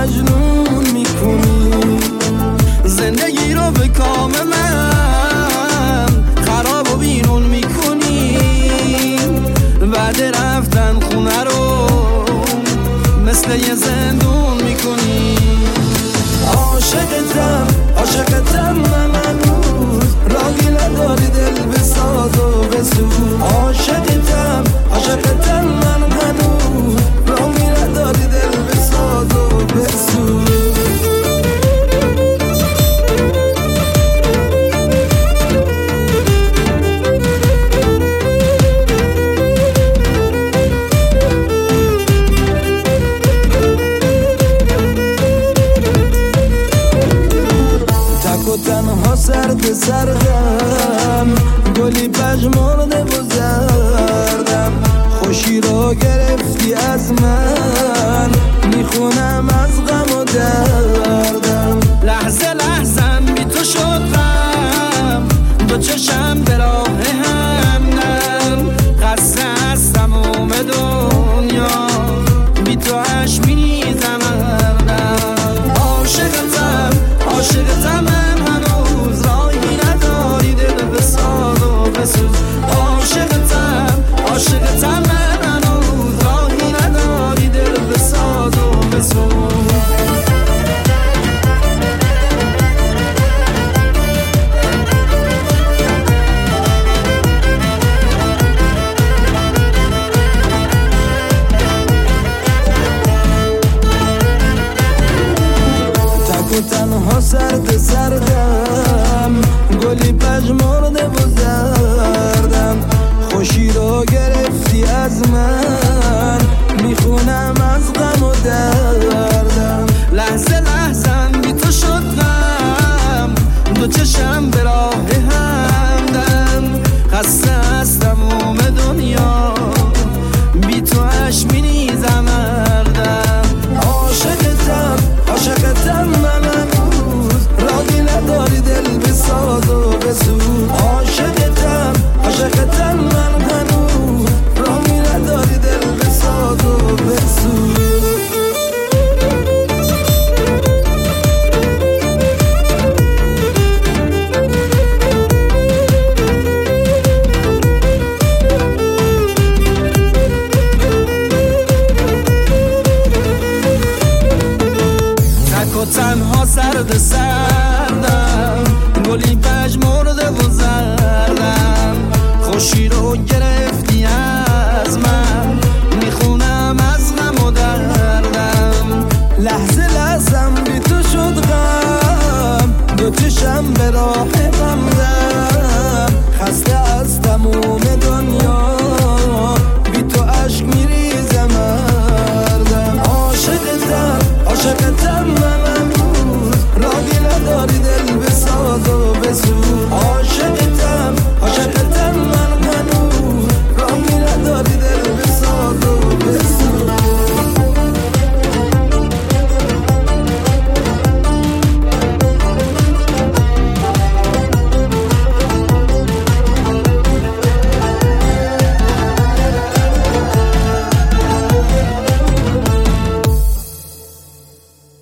مجنون میکنی، زندگی رو به کام من خراب و بیرون میکنی، بعد رفتن خونه رو مثل یه زندون میکنی. عاشقتم من هنوز راهی نداری دل بساز و بسوز. عاشقتم من هنوز راهی نداری دل بساز و بسوز. تنها سردم گلی پژمرده و زردم، خوشی رو گرفتی از من میخونم از غم و دردم. لحظه بی تو شدم، دو چشم به راه همدم، خسته از تموم دنیا بی تو اش میریزم هردم. عاشقتم من هنوز راهی نداری دل بساز و بسوز. عاشقتم من هنوز راهی نداری دل بساز و بسوز. تنها سردم گلی پژمرده و زردم، خوشی رو گرفتی از من میخونم از غم و دردم. لحظه بی تو شدم، دو چشم به راه همدم، خسته از تموم دنیا بی تو اش میریزم هردم. عاشقتم من هنوز راهی نداری دل بساز و بسوز. عاشقتم من هنوز راهی نداری دل بساز و بسوز. تنها سردم گلی پژمرده و زردم، خوشی رو گرفتی